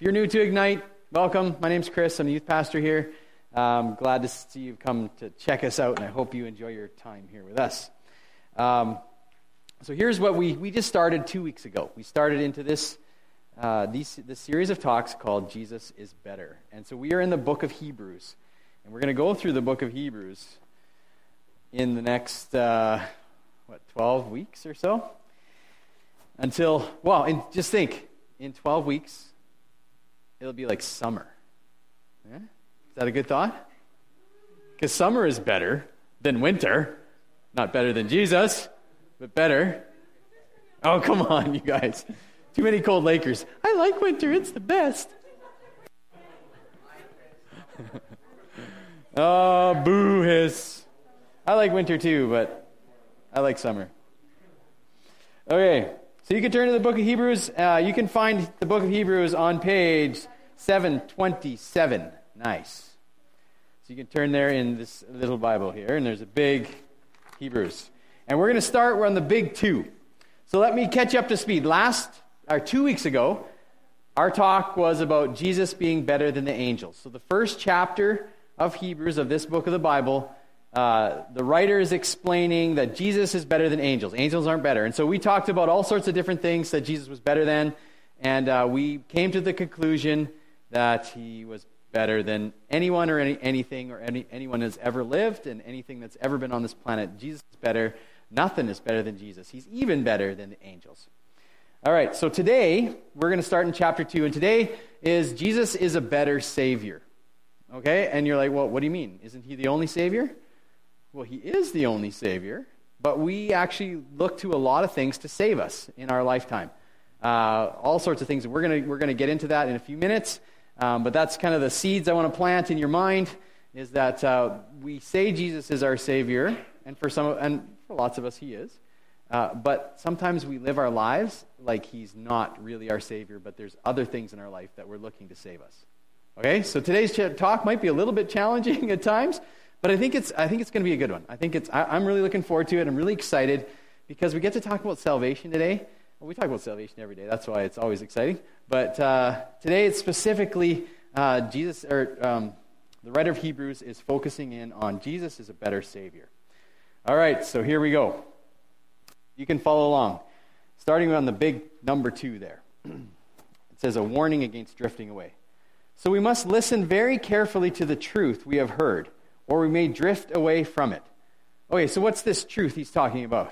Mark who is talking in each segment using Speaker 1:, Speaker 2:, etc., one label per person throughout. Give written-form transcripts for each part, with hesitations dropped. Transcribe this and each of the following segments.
Speaker 1: you're new to Ignite, welcome. My name's Chris. I'm the youth pastor here. Glad to see you come to check us out, and I hope you enjoy your time here with us. So here's what we just started 2 weeks ago. We started into this series of talks called Jesus is Better. And so we are in the book of Hebrews. And we're going to go through the book of Hebrews in the next, 12 weeks or so? Just think, in 12 weeks, it'll be like summer. Yeah? Is that a good thought? Because summer is better than winter. Not better than Jesus, but better. Oh, come on, you guys. Too many cold Lakers. I like winter. It's the best. Oh, boo hiss. I like winter too, but I like summer. Okay, so you can turn to the book of Hebrews. You can find the book of Hebrews on page 727. Nice. So you can turn there in this little Bible here, and there's a big Hebrews. And we're going to start, we're on the big 2. So let me catch you up to speed. 2 weeks ago, our talk was about Jesus being better than the angels. So the first chapter of Hebrews, of this book of the Bible, the writer is explaining that Jesus is better than angels. Angels aren't better. And so we talked about all sorts of different things that Jesus was better than, and we came to the conclusion that he was better than anyone or anything or anyone has ever lived and anything that's ever been on this planet. Jesus is better. Nothing is better than Jesus. He's even better than the angels. All right, so today we're going to start in chapter 2, and today is Jesus is a better Savior. Okay, and you're like, well, what do you mean? Isn't he the only Savior? Well, he is the only Savior, but we actually look to a lot of things to save us in our lifetime. All sorts of things. We're gonna get into that in a few minutes, but that's kind of the seeds I want to plant in your mind, is that we say Jesus is our Savior, and for lots of us he is, but sometimes we live our lives like he's not really our Savior, but there's other things in our life that we're looking to save us. Okay, so today's talk might be a little bit challenging at times, but I think it's going to be a good one. I'm really looking forward to it. I'm really excited because we get to talk about salvation today. Well, we talk about salvation every day. That's why it's always exciting. But today it's specifically the writer of Hebrews is focusing in on Jesus is a better Savior. All right, so here we go. You can follow along. Starting on the big number 2 there. It says a warning against drifting away. So we must listen very carefully to the truth we have heard, or we may drift away from it. Okay, so what's this truth he's talking about?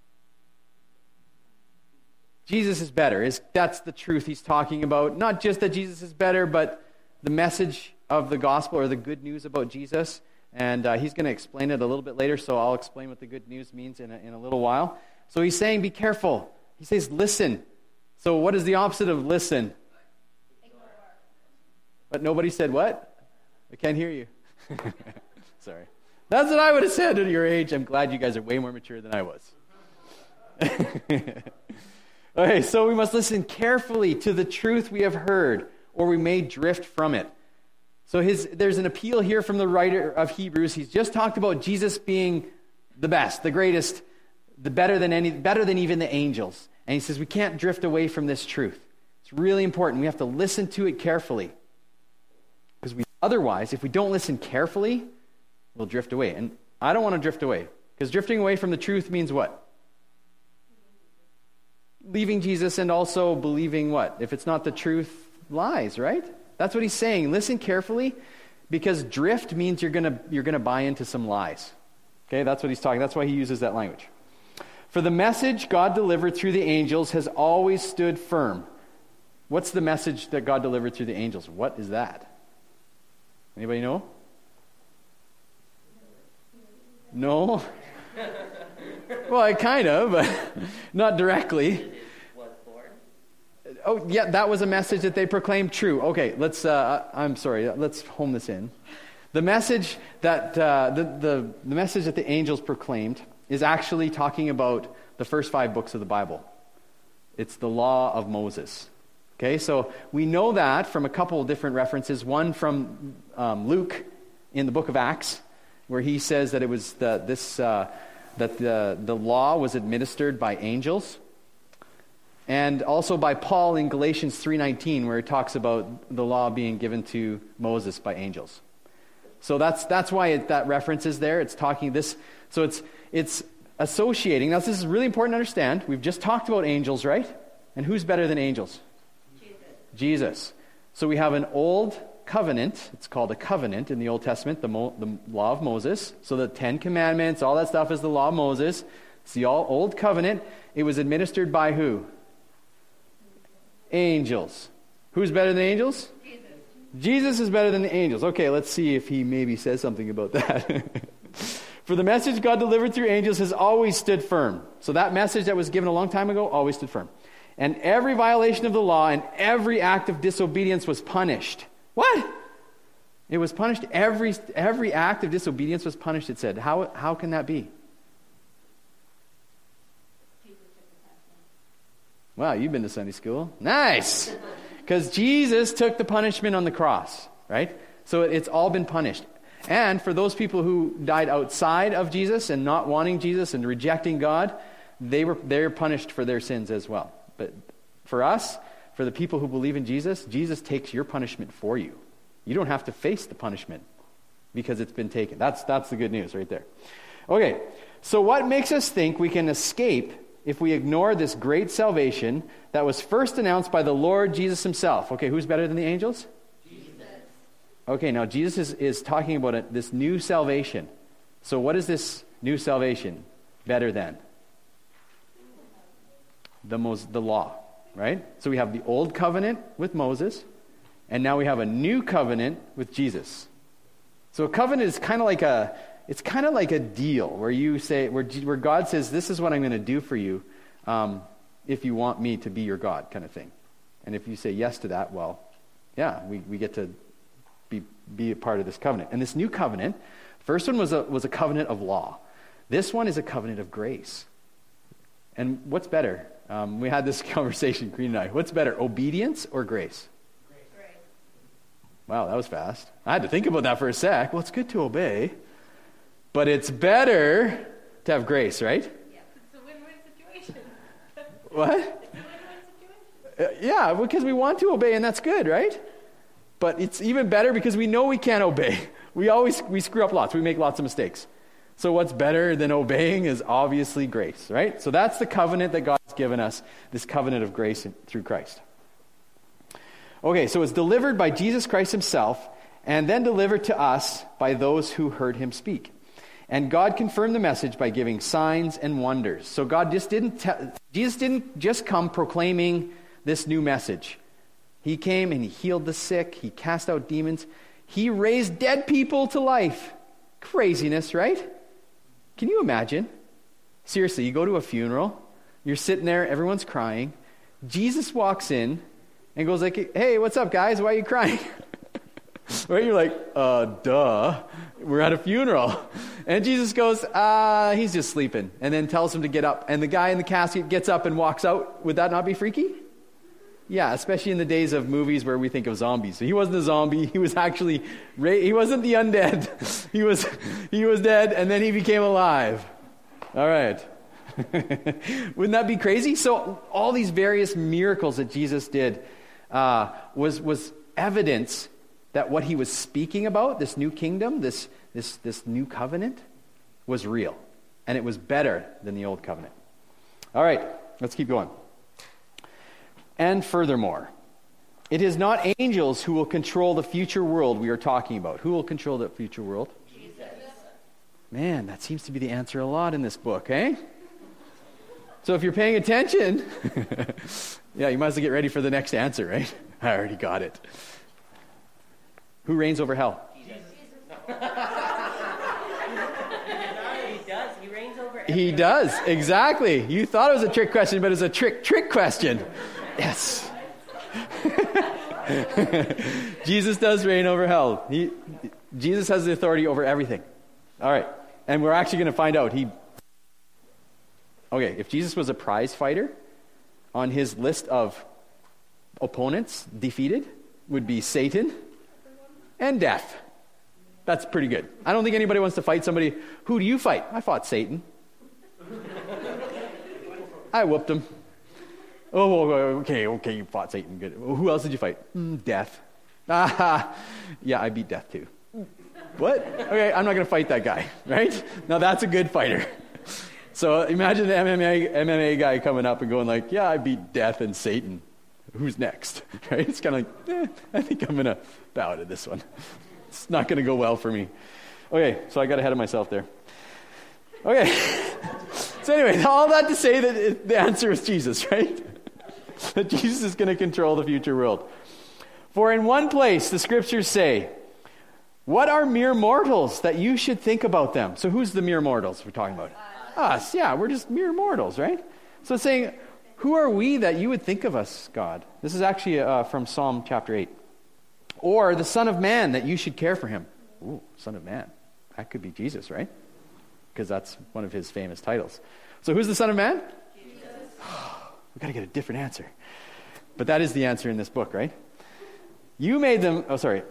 Speaker 1: Jesus is better. That's the truth he's talking about. Not just that Jesus is better, but the message of the gospel or the good news about Jesus. And he's going to explain it a little bit later, so I'll explain what the good news means in a little while. So he's saying, be careful. He says, listen. So what is the opposite of listen? Ignore. But nobody said what? I can't hear you. Sorry. That's what I would have said at your age. I'm glad you guys are way more mature than I was. Okay, so we must listen carefully to the truth we have heard, or we may drift from it. So there's an appeal here from the writer of Hebrews. He's just talked about Jesus being the best, the greatest, better than even the angels. And he says we can't drift away from this truth. It's really important. We have to listen to it carefully. Because otherwise, if we don't listen carefully, we'll drift away. And I don't want to drift away. Because drifting away from the truth means what? Leaving Jesus and also believing what? If it's not the truth, lies, right? That's what he's saying. Listen carefully, because drift means you're gonna buy into some lies. Okay, that's what he's talking. That's why he uses that language. For the message God delivered through the angels has always stood firm. What's the message that God delivered through the angels? What is that? Anybody know? No? Well, kind of, but not directly. Oh, yeah, that was a message that they proclaimed true. Okay, let's hone this in. The message that the message that the angels proclaimed is actually talking about the first 5 books of the Bible. It's the law of Moses. Okay, so we know that from a couple of different references. One from Luke in the book of Acts, where he says that it was that the law was administered by angels. and also by Paul in Galatians 3:19, where it talks about the law being given to Moses by angels. So that's why that reference is there. It's talking this. So it's associating. Now, this is really important to understand. We've just talked about angels, right? And who's better than angels? Jesus. So we have an old covenant. It's called a covenant in the Old Testament, the law of Moses. So the 10 Commandments, all that stuff is the law of Moses. It's the old covenant. It was administered by who? Angels. Who's better than angels? Jesus is better than the angels. Okay, let's see if he maybe says something about that. For the message God delivered through angels has always stood firm. So that message that was given a long time ago always stood firm. And every violation of the law and every act of disobedience was punished. What? It was punished. Every act of disobedience was punished, it said. How can that be? Wow, you've been to Sunday school. Nice! Because Jesus took the punishment on the cross, right? So it's all been punished. And for those people who died outside of Jesus and not wanting Jesus and rejecting God, they're punished for their sins as well. But for us, for the people who believe in Jesus, Jesus takes your punishment for you. You don't have to face the punishment because it's been taken. That's the good news right there. Okay, so what makes us think we can escape if we ignore this great salvation that was first announced by the Lord Jesus himself? Okay, who's better than the angels? Jesus. Okay, now Jesus is talking about this new salvation. So what is this new salvation better than? The law, right? So we have the old covenant with Moses, and now we have a new covenant with Jesus. So a covenant is kind of like a deal where you say, where God says, this is what I'm going to do for you if you want me to be your God, kind of thing. And if you say yes to that, well, yeah, we get to be a part of this covenant. And this new covenant, first one was a covenant of law. This one is a covenant of grace. And what's better? We had this conversation, Green and I. What's better, obedience or grace? Grace. Wow, that was fast. I had to think about that for a sec. Well, it's good to obey. But it's better to have grace, right?
Speaker 2: Yeah, it's a win-win situation.
Speaker 1: What?
Speaker 2: It's a win-win situation.
Speaker 1: Yeah, because we want to obey, and that's good, right? But it's even better because we know we can't obey. We screw up lots. We make lots of mistakes. So what's better than obeying is obviously grace, right? So that's the covenant that God's given us, this covenant of grace through Christ. Okay, so it's delivered by Jesus Christ himself, and then delivered to us by those who heard him speak. And God confirmed the message by giving signs and wonders. So Jesus didn't just come proclaiming this new message. He came and he healed the sick. He cast out demons. He raised dead people to life. Craziness, right? Can you imagine? Seriously, you go to a funeral. You're sitting there. Everyone's crying. Jesus walks in and goes like, hey, what's up, guys? Why are you crying? Right? You're like, duh. We're at a funeral. And Jesus goes, he's just sleeping. And then tells him to get up. And the guy in the casket gets up and walks out. Would that not be freaky? Yeah, especially in the days of movies where we think of zombies. So he wasn't a zombie. He was actually, he wasn't the undead. He was dead, and then he became alive. All right. Wouldn't that be crazy? So all these various miracles that Jesus did was evidence that what he was speaking about, this new kingdom, this new covenant, was real. And it was better than the old covenant. All right, let's keep going. And furthermore, it is not angels who will control the future world we are talking about. Who will control the future world?
Speaker 2: Jesus.
Speaker 1: Man, that seems to be the answer a lot in this book, eh? So if you're paying attention, yeah, you might as well get ready for the next answer, right? I already got it. Who reigns over hell?
Speaker 2: Jesus. He does. He reigns over everything.
Speaker 1: He does, exactly. You thought it was a trick question, but it's a trick question. Yes. Jesus does reign over hell. Jesus has the authority over everything. All right. And we're actually going to find out. Okay, if Jesus was a prize fighter, on his list of opponents defeated would be Satan and death. That's pretty good. I don't think anybody wants to fight somebody. Who do you fight? I fought Satan. I whooped him. Oh, okay, you fought Satan. Good. Who else did you fight? Death. Yeah, I beat death too. What? Okay, I'm not going to fight that guy, right? Now that's a good fighter. So imagine the MMA guy coming up and going like, yeah, I beat death and Satan. Who's next? Right? It's kind of like, I think I'm going to bow to this one. It's not going to go well for me. Okay, so I got ahead of myself there. Okay. So anyway, all that to say that the answer is Jesus, right? That Jesus is going to control the future world. For in one place, the scriptures say, what are mere mortals that you should think about them? So who's the mere mortals we're talking about? Us, yeah, we're just mere mortals, right? So it's saying, who are we that you would think of us, God? This is actually from Psalm chapter 8. Or the Son of Man, that you should care for him. Ooh, Son of Man. That could be Jesus, right? Because that's one of his famous titles. So who's the Son of Man? Jesus. We've got to get a different answer. But that is the answer in this book, right? You made them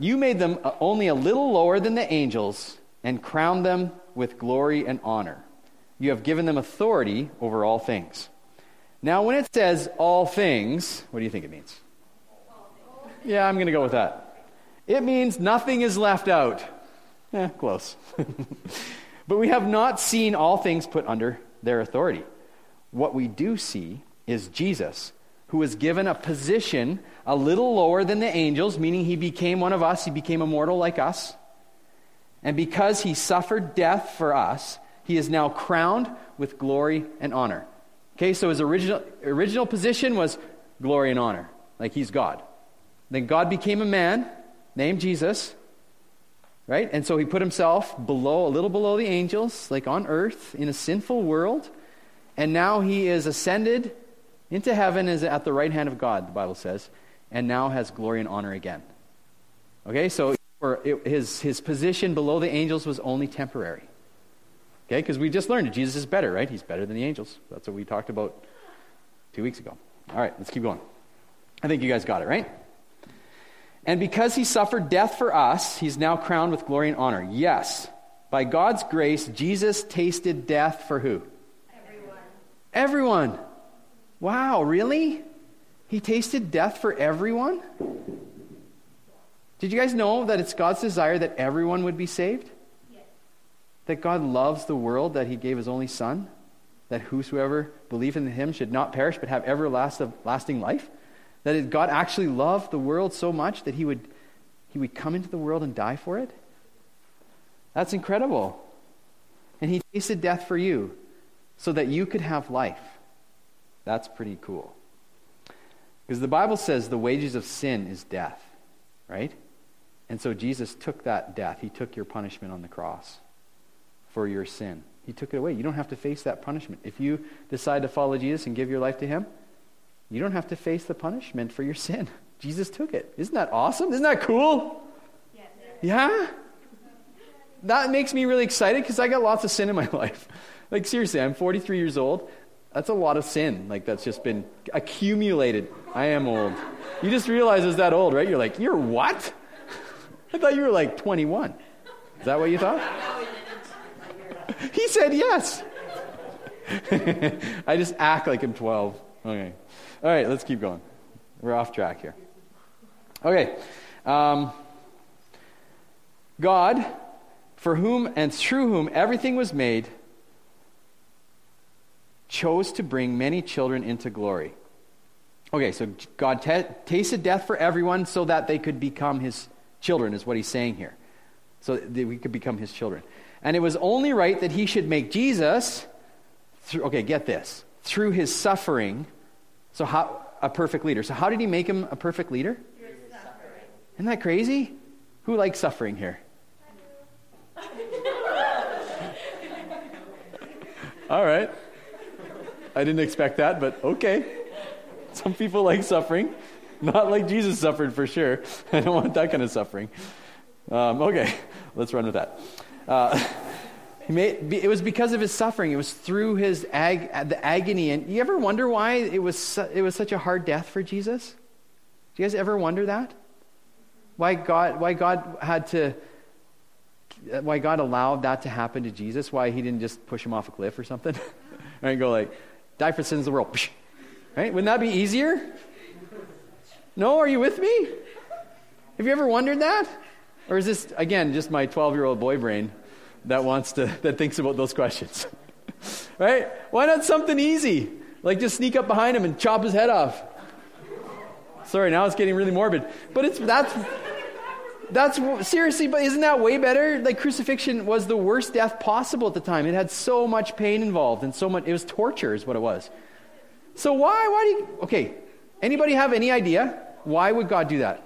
Speaker 1: only a little lower than the angels and crowned them with glory and honor. You have given them authority over all things. Now, when it says all things, what do you think it means? Yeah, I'm going to go with that. It means nothing is left out. Close. But we have not seen all things put under their authority. What we do see is Jesus, who was given a position a little lower than the angels, meaning he became one of us, he became a mortal like us. And because he suffered death for us, he is now crowned with glory and honor. Okay, so his original position was glory and honor, like he's God. Then God became a man named Jesus, right? And so he put himself a little below the angels, like on earth, in a sinful world. And now he is ascended into heaven, is at the right hand of God, the Bible says, and now has glory and honor again. Okay, so his position below the angels was only temporary. Okay, because we just learned that Jesus is better, right? He's better than the angels. That's what we talked about 2 weeks ago. All right, let's keep going. I think you guys got it, right? And because he suffered death for us, he's now crowned with glory and honor. Yes, by God's grace, Jesus tasted death for who? Everyone. Wow, really? He tasted death for everyone? Did you guys know that it's God's desire that everyone would be saved? That God loves the world, that he gave his only son, that whosoever believe in him should not perish but have everlasting life? That God actually loved the world so much that he would come into the world and die for it? That's incredible. And he tasted death for you so that you could have life. That's pretty cool. Because the Bible says the wages of sin is death, right? And so Jesus took that death. He took your punishment on the cross for your sin. He took it away. You don't have to face that punishment. If you decide to follow Jesus and give your life to him, you don't have to face the punishment for your sin. Jesus took it. Isn't that awesome? Isn't that cool? Yeah? That makes me really excited because I got lots of sin in my life. Like seriously, I'm 43 years old. That's a lot of sin. Like that's just been accumulated. I am old. You just realize it's that old, right? You're like, you're what? I thought you were like 21. Is that what you thought? He said yes. I just act like I'm 12. Okay. All right, let's keep going. We're off track here. Okay. God, for whom and through whom everything was made, chose to bring many children into glory. Okay, so God tasted death for everyone so that they could become his children, is what he's saying here. So that we could become his children. And it was only right that he should make Jesus, get this, through his suffering, a perfect leader. So how did he make him a perfect leader? Isn't that crazy? Who likes suffering here? All right. I didn't expect that, but okay. Some people like suffering. Not like Jesus suffered for sure. I don't want that kind of suffering. Okay, let's run with that. It was because of his suffering. It was through his the agony. And you ever wonder why it was such a hard death for Jesus? Do you guys ever wonder that? Why God allowed that to happen to Jesus? Why he didn't just push him off a cliff or something? And go like, die for sins of the world. Right? Wouldn't that be easier? No, are you with me? Have you ever wondered that? Or is this, again, just my 12-year-old boy brain that thinks about those questions? Right? Why not something easy? Like just sneak up behind him and chop his head off. Sorry, now it's getting really morbid. But that's seriously, but isn't that way better? Like crucifixion was the worst death possible at the time. It had so much pain involved and so much, it was torture is what it was. So why do you, okay, anybody have any idea? Why would God do that?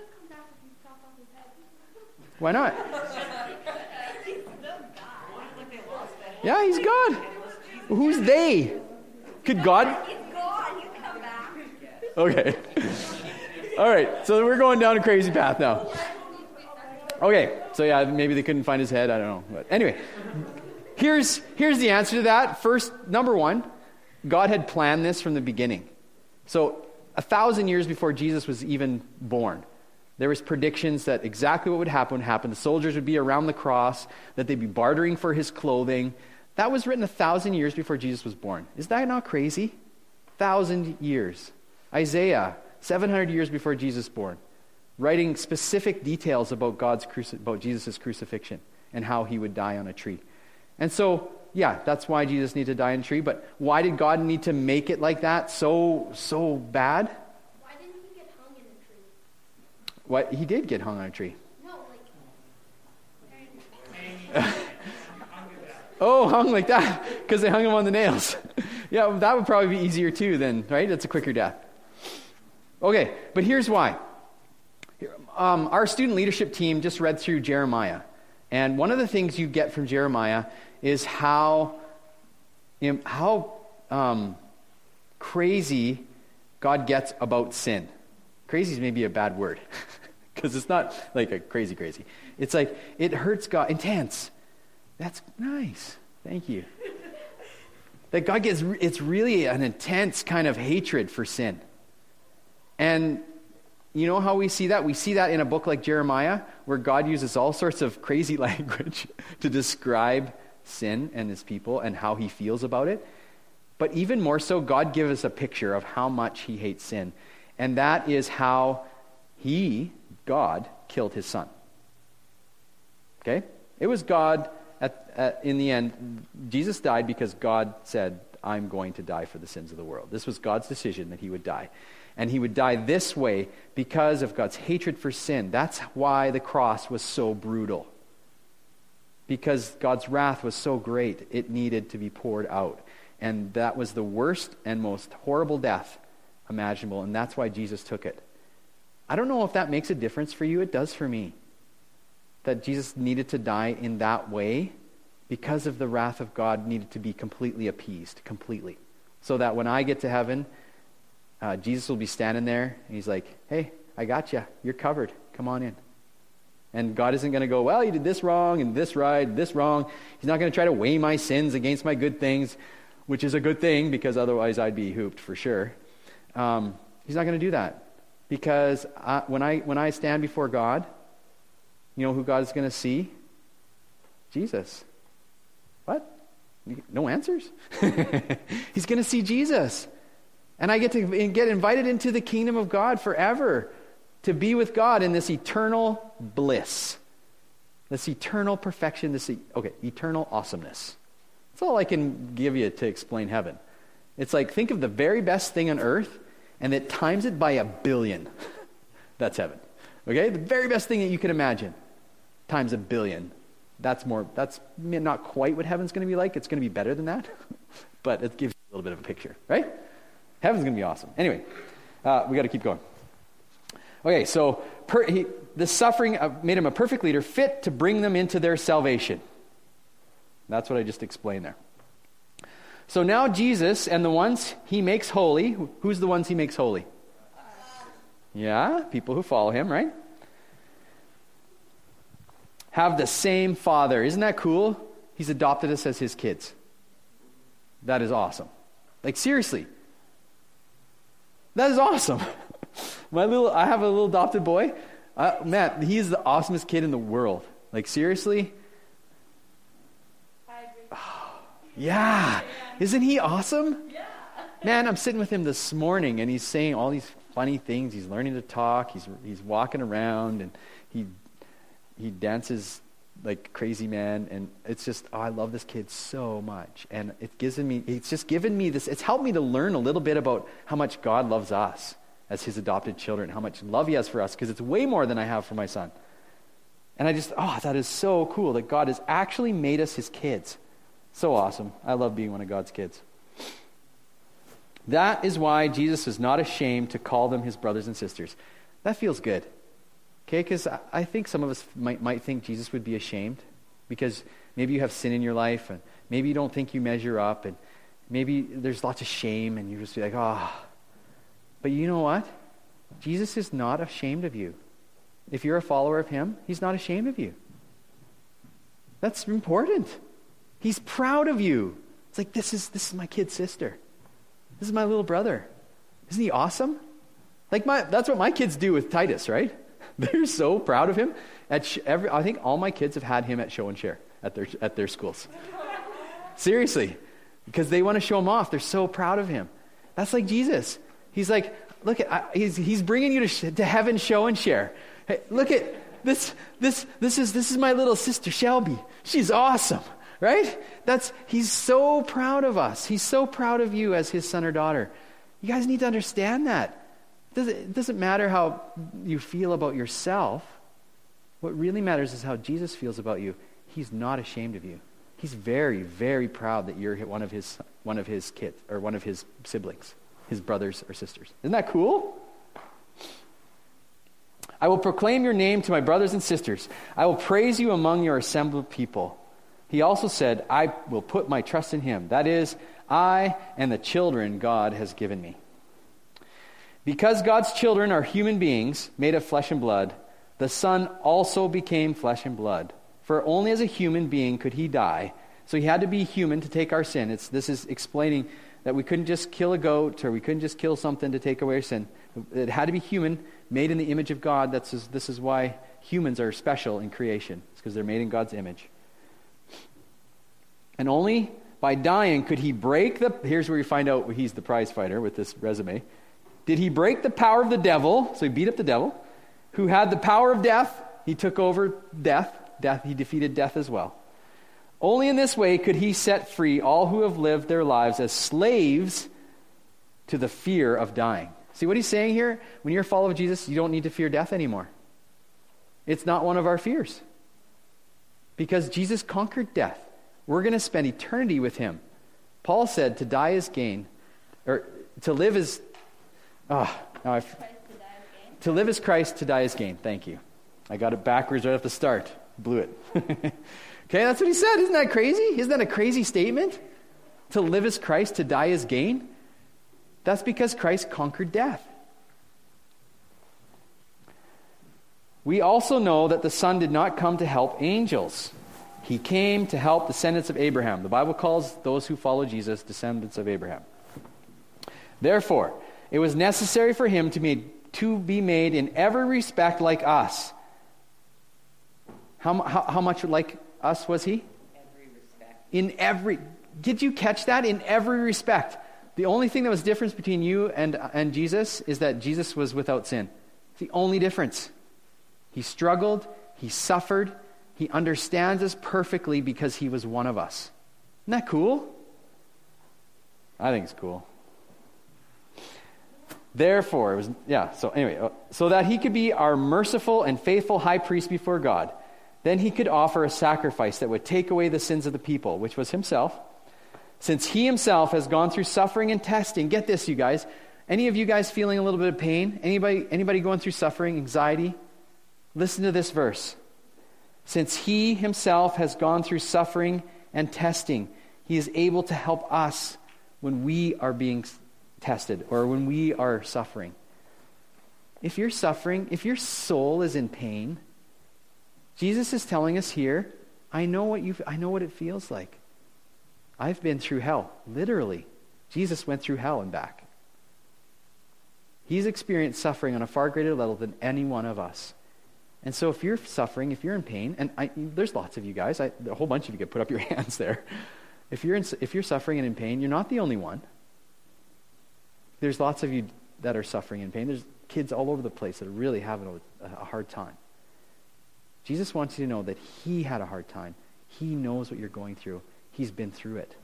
Speaker 1: Why not? Yeah, he's God. Who's they? Could God? Okay. All right, so we're going down a crazy path now. Okay, so yeah, maybe they couldn't find his head. I don't know. But anyway, here's the answer to that. First, number one, God had planned this from the beginning. So 1,000 years before Jesus was even born, there was predictions that exactly what would happen. The soldiers would be around the cross, that they'd be bartering for his clothing. That was written 1,000 years before Jesus was born. Is that not crazy? 1,000 years. Isaiah, 700 years before Jesus was born, writing specific details about about Jesus' crucifixion and how he would die on a tree. And so, yeah, that's why Jesus needed to die on a tree. But why did God need to make it like that so bad?
Speaker 2: Why didn't he get hung in a tree?
Speaker 1: What? He did get hung on a tree.
Speaker 2: No,
Speaker 1: Oh, hung like that because they hung him on the nails. Yeah, that would probably be easier too then, right? That's a quicker death. Okay, but here's why. Our student leadership team just read through Jeremiah. And one of the things you get from Jeremiah is how crazy God gets about sin. Crazy is maybe a bad word because it's not like a crazy. It's like it hurts God. Intense. That's nice. Thank you. That God gets, it's really an intense kind of hatred for sin. And you know how we see that? We see that in a book like Jeremiah, where God uses all sorts of crazy language to describe sin and his people and how he feels about it. But even more so, God gives us a picture of how much he hates sin. And that is how God, killed his son. Okay? It was God, in the end, Jesus died because God said, I'm going to die for the sins of the world. This was God's decision that he would die. And he would die this way because of God's hatred for sin. That's why the cross was so brutal. Because God's wrath was so great, it needed to be poured out. And that was the worst and most horrible death imaginable, and that's why Jesus took it. I don't know if that makes a difference for you. It does for me. That Jesus needed to die in that way because of the wrath of God needed to be completely appeased, completely. So that when I get to heaven, Jesus will be standing there, and he's like, hey, I got you. You're covered. Come on in. And God isn't going to go, well, you did this wrong, and this right, this wrong. He's not going to try to weigh my sins against my good things, which is a good thing, because otherwise I'd be hooped for sure. He's not going to do that. Because when I stand before God, you know who God is going to see? Jesus. What? No answers? He's going to see Jesus. And I get to get invited into the kingdom of God forever, to be with God in this eternal bliss, this eternal perfection, this eternal awesomeness. That's all I can give you to explain heaven. It's like, think of the very best thing on earth, and it times it by 1 billion. That's heaven. Okay? The very best thing that you can imagine, times 1 billion. That's not quite what heaven's going to be like. It's going to be better than that. But it gives you a little bit of a picture, right? Heaven's going to be awesome. Anyway, we got to keep going. Okay, so the suffering made him a perfect leader, fit to bring them into their salvation. That's what I just explained there. So now Jesus and the ones he makes holy, who's the ones he makes holy? Yeah, people who follow him, right? Have the same Father. Isn't that cool? He's adopted us as his kids. That is awesome. Like, seriously. That is awesome. I have a little adopted boy. Man, he is the awesomest kid in the world. Like, seriously?
Speaker 2: I agree.
Speaker 1: Yeah. Isn't he awesome?
Speaker 2: Yeah.
Speaker 1: Man, I'm sitting with him this morning, and he's saying all these funny things. He's learning to talk. He's walking around, and he dances like crazy man. And it's just, I love this kid so much. And it's just given me this. It's helped me to learn a little bit about how much God loves us as his adopted children, how much love he has for us, because it's way more than I have for my son. And I just, that is so cool that God has actually made us his kids. So awesome. I love being one of God's kids. That is why Jesus is not ashamed to call them his brothers and sisters. That feels good. Okay, because I think some of us might think Jesus would be ashamed because maybe you have sin in your life, and maybe you don't think you measure up, and maybe there's lots of shame, and you just be like, But you know what? Jesus is not ashamed of you. If you're a follower of him, he's not ashamed of you. That's important. He's proud of you. It's like, this is my kid sister. This is my little brother. Isn't he awesome? That's what my kids do with Titus, right? They're so proud of him. I think all my kids have had him at show and share at their schools. Seriously, because they want to show him off. They're so proud of him. That's like Jesus. He's like, look, he's bringing you to heaven show and share. Hey, look at this. This is my little sister Shelby. She's awesome, right? He's so proud of us. He's so proud of you as his son or daughter. You guys need to understand that. It doesn't matter how you feel about yourself. What really matters is how Jesus feels about you. He's not ashamed of you. He's very, very proud that you're one of his kids or one of his siblings, his brothers or sisters. Isn't that cool? I will proclaim your name to my brothers and sisters. I will praise you among your assembled people. He also said, I will put my trust in him. That is, I and the children God has given me. Because God's children are human beings made of flesh and blood, the Son also became flesh and blood. For only as a human being could he die. So he had to be human to take our sin. This is explaining that we couldn't just kill a goat or we couldn't just kill something to take away our sin. It had to be human, made in the image of God. This is why humans are special in creation. It's because they're made in God's image. And only by dying could he break here's where you find out he's the prize fighter with this resume. Did he break the power of the devil? So he beat up the devil. Who had the power of death? He took over death. He defeated death as well. Only in this way could he set free all who have lived their lives as slaves to the fear of dying. See what he's saying here? When you're a follower of Jesus, you don't need to fear death anymore. It's not one of our fears. Because Jesus conquered death. We're going to spend eternity with him. Paul said to die is gain. Or to live is... to live is Christ, to die is gain. Thank you. I got it backwards right off the start. Blew it. Okay, that's what he said. Isn't that crazy? Isn't that a crazy statement? To live is Christ, to die is gain? That's because Christ conquered death. We also know that the Son did not come to help angels. He came to help descendants of Abraham. The Bible calls those who follow Jesus descendants of Abraham. Therefore, it was necessary for him to be made in every respect like us. How much like us was he? Every respect. Did you catch that? In every respect. The only thing that was difference between you and Jesus is that Jesus was without sin. It's the only difference. He struggled, he suffered, he understands us perfectly because he was one of us. Isn't that cool? I think it's cool. Therefore, so that he could be our merciful and faithful high priest before God. Then he could offer a sacrifice that would take away the sins of the people, which was himself. Since he himself has gone through suffering and testing. Get this, you guys. Any of you guys feeling a little bit of pain? Anybody going through suffering, anxiety? Listen to this verse. Since he himself has gone through suffering and testing, he is able to help us when we are being tested or when we are suffering. If you're suffering, if your soul is in pain, Jesus is telling us here, I know what it feels like. I've been through hell, literally. Jesus went through hell and back. He's experienced suffering on a far greater level than any one of us. And so if you're suffering, if you're in pain, and there's lots of you guys, a whole bunch of you could put up your hands there. If you're suffering and in pain, you're not the only one. There's lots of you that are suffering in pain. There's kids all over the place that are really having a hard time. Jesus wants you to know that he had a hard time. He knows what you're going through. He's been through it.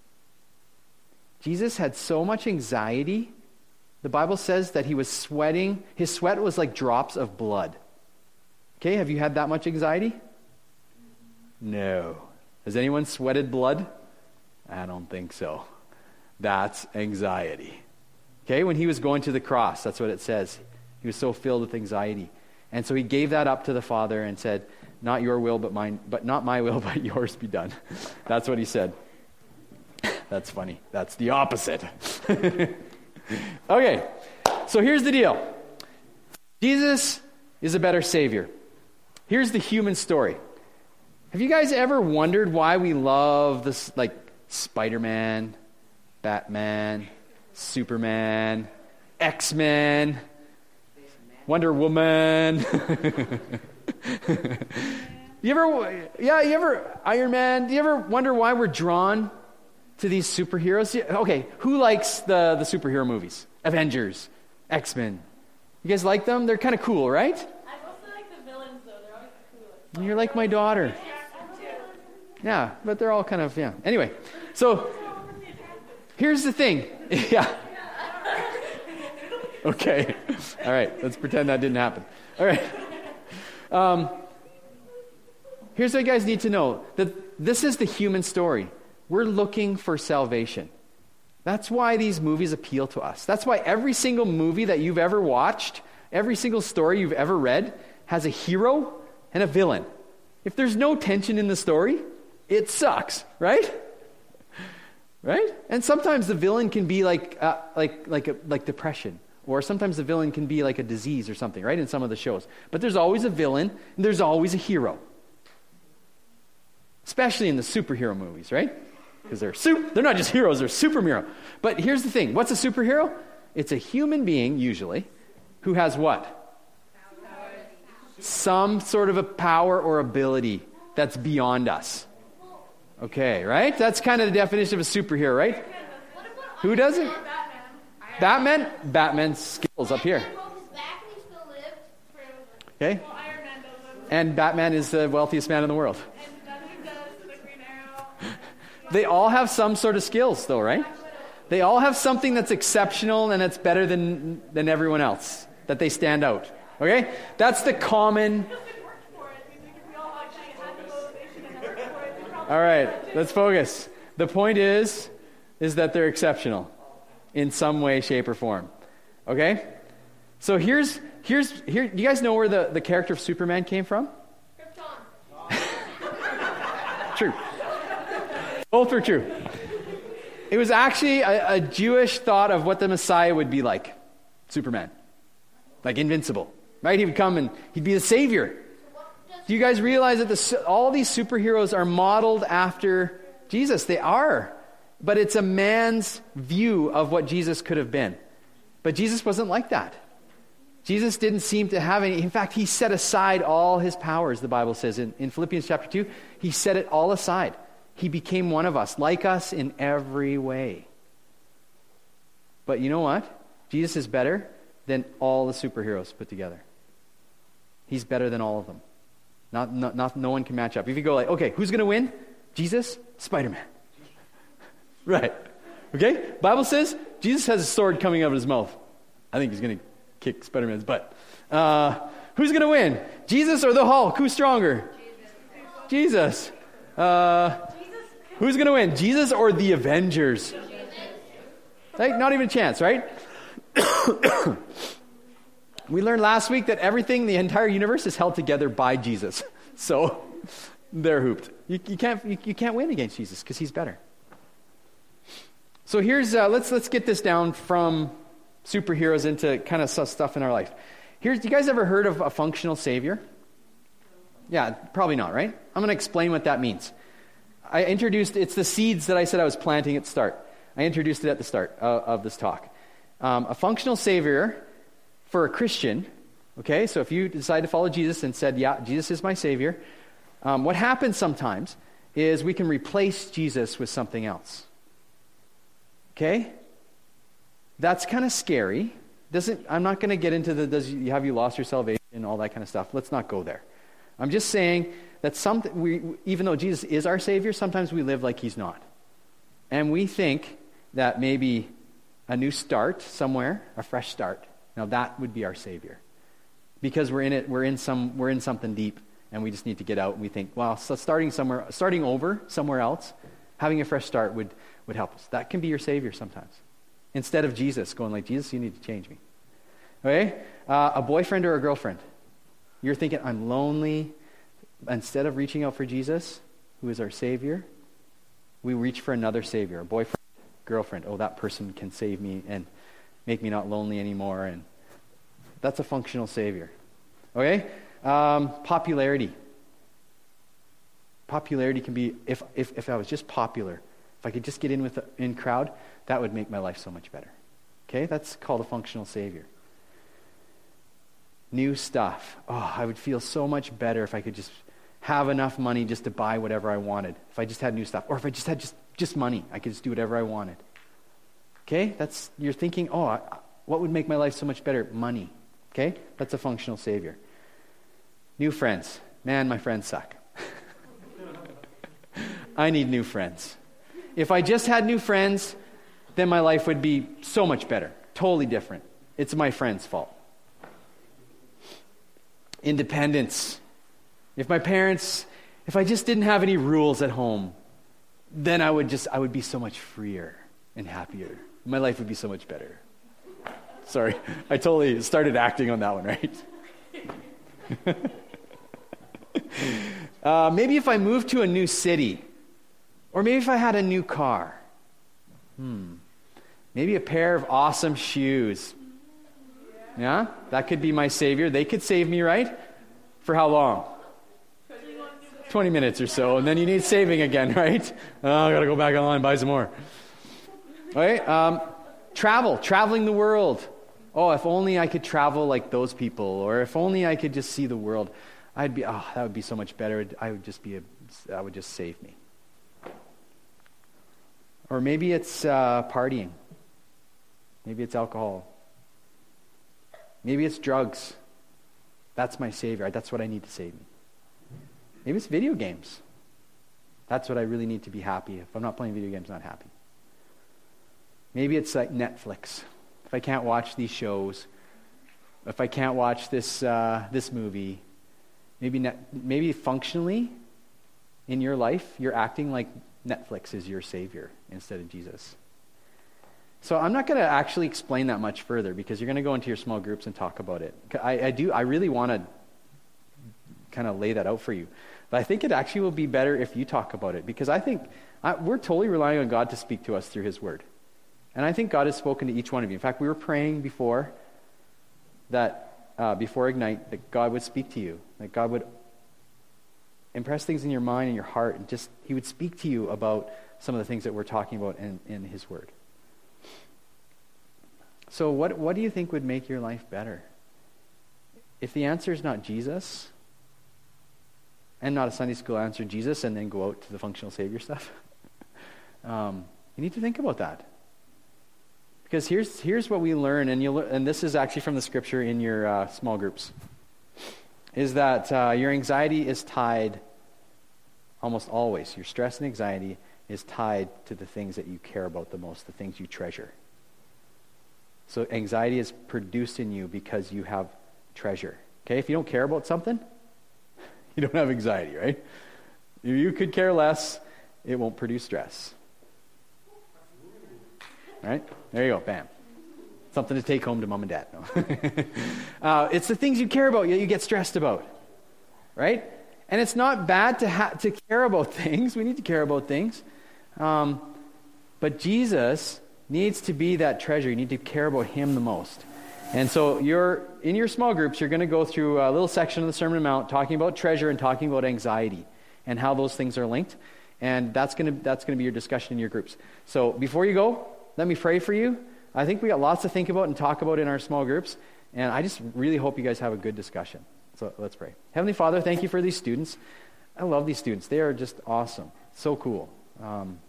Speaker 1: Jesus had so much anxiety. The Bible says that he was sweating. His sweat was like drops of blood. Okay, have you had that much anxiety? No. Has anyone sweated blood? I don't think so. That's anxiety. Okay, when he was going to the cross, that's what it says. He was so filled with anxiety. And so he gave that up to the Father and said, not your will, but mine, but not my will, but yours be done. That's what he said. That's funny. That's the opposite. Okay, so here's the deal. Jesus is a better Savior. Here's the human story. Have you guys ever wondered why we love this, like Spider-Man, Batman, Superman, X-Men, Wonder Woman? Iron Man. Do you ever wonder why we're drawn to these superheroes? Okay, who likes the superhero movies? Avengers, X-Men. You guys like them? They're kind of cool, right?
Speaker 2: I mostly like the villains, though. They're always the coolest.
Speaker 1: You're like my daughter. Yeah, but they're all kind of, yeah. Anyway, so here's the thing. Yeah. Okay. All right, let's pretend that didn't happen. All right. Here's what you guys need to know. That this is the human story. We're looking for salvation. That's why these movies appeal to us. That's why every single movie that you've ever watched, every single story you've ever read, has a hero and a villain. If there's no tension in the story, it sucks, right? Right? And sometimes the villain can be like depression, or sometimes the villain can be like a disease or something, right? In some of the shows. But there's always a villain, and there's always a hero. Especially in the superhero movies, right? Because they're not just heroes, they're superhero. But here's the thing. What's a superhero? It's a human being, usually, who has what? Some sort of a power or ability that's beyond us. Okay, right? That's kind of the definition of a superhero, right? Who does it? Batman? Batman's skills up here. Okay? And Batman is the wealthiest man in the world. They all have some sort of skills, though, right? They all have something that's exceptional and that's better than everyone else, that they stand out. Okay? That's the common... All right, let's focus. The point is that they're exceptional in some way, shape, or form. Okay? So here. Do you guys know where the character of Superman came from? Krypton. True. Both are true. It was actually a Jewish thought of what the Messiah would be like. Superman. Like invincible. Right? He would come and he'd be the savior. Do you guys realize that all these superheroes are modeled after Jesus? They are. But it's a man's view of what Jesus could have been. But Jesus wasn't like that. Jesus didn't seem to have any. In fact, he set aside all his powers, the Bible says. In Philippians chapter 2, he set it all aside. He became one of us, like us in every way. But you know what? Jesus is better than all the superheroes put together. He's better than all of them. No one can match up. If you go like, okay, who's going to win? Jesus? Spider-Man. Right. Okay? Bible says Jesus has a sword coming out of his mouth. I think he's going to kick Spider-Man's butt. Who's going to win? Jesus or the Hulk? Who's stronger? Jesus. Who's going to win? Jesus or the Avengers? Like, not even a chance, right? We learned last week that everything, the entire universe, is held together by Jesus. So they're hooped. You can't win against Jesus because he's better. So here's let's get this down from superheroes into kind of stuff in our life. You guys ever heard of a functional savior? Yeah, probably not, right? I'm going to explain what that means. It's the seeds that I said I was planting at the start. I introduced it at the start of this talk. A functional savior for a Christian, okay, so if you decide to follow Jesus and said, yeah, Jesus is my savior, what happens sometimes is we can replace Jesus with something else. Okay? That's kind of scary. I'm not going to get into have you lost your salvation and all that kind of stuff. Let's not go there. I'm just saying that even though Jesus is our Savior, sometimes we live like he's not. And we think that maybe a new start somewhere, a fresh start, now that would be our Savior. Because we're in something deep, and we just need to get out, and we think, well, so starting over somewhere else, having a fresh start would help us. That can be your Savior sometimes. Instead of Jesus going like, Jesus, you need to change me. Okay? A boyfriend or a girlfriend. You're thinking, I'm lonely. Instead of reaching out for Jesus, who is our Savior, we reach for another Savior, a boyfriend, girlfriend. Oh, that person can save me and make me not lonely anymore. And that's a functional Savior. Okay? Popularity. Popularity can be, if I was just popular, if I could just get in crowd, that would make my life so much better. Okay? That's called a functional Savior. New stuff. Oh, I would feel so much better if I could just have enough money just to buy whatever I wanted. If I just had new stuff. Or if I just had just money, I could just do whatever I wanted. Okay? You're thinking, what would make my life so much better? Money. Okay? That's a functional Savior. New friends. Man, my friends suck. I need new friends. If I just had new friends, then my life would be so much better. Totally different. It's my friends' fault. Independence. If I just didn't have any rules at home, then I would be so much freer and happier. My life would be so much better. Sorry, I totally started acting on that one, right? Maybe if I moved to a new city, or maybe if I had a new car. Maybe a pair of awesome shoes. Yeah, that could be my Savior. They could save me, right? For how long? 20 minutes or so, and then you need saving again, right? I got to go back online and buy some more. All right? Traveling the world. Oh, if only I could travel like those people, or if only I could just see the world, that would be so much better. That would just save me. Or maybe it's partying. Maybe it's alcohol. Maybe it's drugs. That's my Savior. That's what I need to save me. Maybe it's video games. That's what I really need to be happy. If I'm not playing video games, I'm not happy. Maybe it's like Netflix. If I can't watch these shows, if I can't watch this movie, maybe functionally in your life, you're acting like Netflix is your Savior instead of Jesus. So I'm not going to actually explain that much further because you're going to go into your small groups and talk about it. I really want to kind of lay that out for you. But I think it actually will be better if you talk about it because I think we're totally relying on God to speak to us through His Word. And I think God has spoken to each one of you. In fact, we were praying before Ignite, that God would speak to you, that God would impress things in your mind and your heart, and just He would speak to you about some of the things that we're talking about in His Word. So what do you think would make your life better? If the answer is not Jesus, and not a Sunday school answer, Jesus, and then go out to the functional Savior stuff, you need to think about that. Because here's what we learn, and this is actually from the scripture in your small groups, is that your anxiety is tied, almost always, your stress and anxiety is tied to the things that you care about the most, the things you treasure. So anxiety is produced in you because you have treasure. Okay, if you don't care about something, you don't have anxiety, right? If you could care less, it won't produce stress. All right? There you go, bam. Something to take home to mom and dad. No. It's the things you care about that you get stressed about, right? And it's not bad to care about things. We need to care about things. But Jesus needs to be that treasure. You need to care about Him the most. And so in your small groups, you're going to go through a little section of the Sermon on the Mount talking about treasure and talking about anxiety and how those things are linked. And that's going to be your discussion in your groups. So before you go, let me pray for you. I think we got lots to think about and talk about in our small groups. And I just really hope you guys have a good discussion. So let's pray. Heavenly Father, thank you for these students. I love these students. They are just awesome. So cool.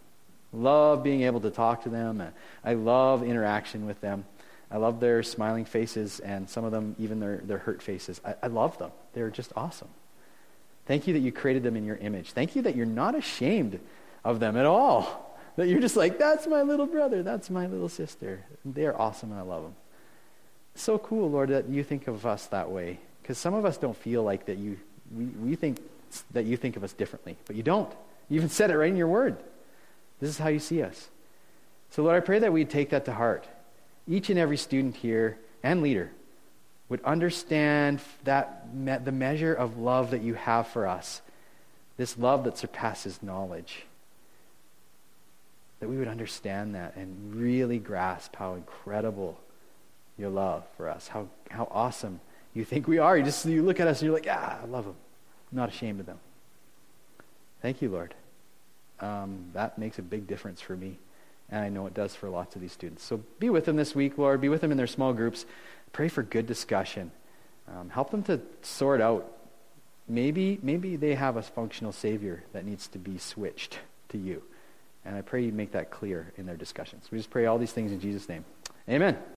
Speaker 1: Love being able to talk to them. I love interaction with them. I love their smiling faces, and some of them, even their hurt faces. I love them. They're just awesome. Thank you that you created them in your image. Thank you that you're not ashamed of them at all. That you're just like, that's my little brother, that's my little sister. They are awesome, and I love them. It's so cool, Lord, that you think of us that way. Because some of us don't feel like that we think that you think of us differently. But you don't. You even said it right in your word. This is how you see us. So, Lord, I pray that we'd take that to heart. Each and every student here and leader would understand that the measure of love that you have for us, this love that surpasses knowledge, that we would understand that and really grasp how incredible your love for us, how awesome you think we are. You look at us and you're like, I love them. I'm not ashamed of them. Thank you, Lord. That makes a big difference for me. And I know it does for lots of these students. So be with them this week, Lord. Be with them in their small groups. Pray for good discussion. Help them to sort out. Maybe they have a functional Savior that needs to be switched to you. And I pray you make that clear in their discussions. We just pray all these things in Jesus' name. Amen.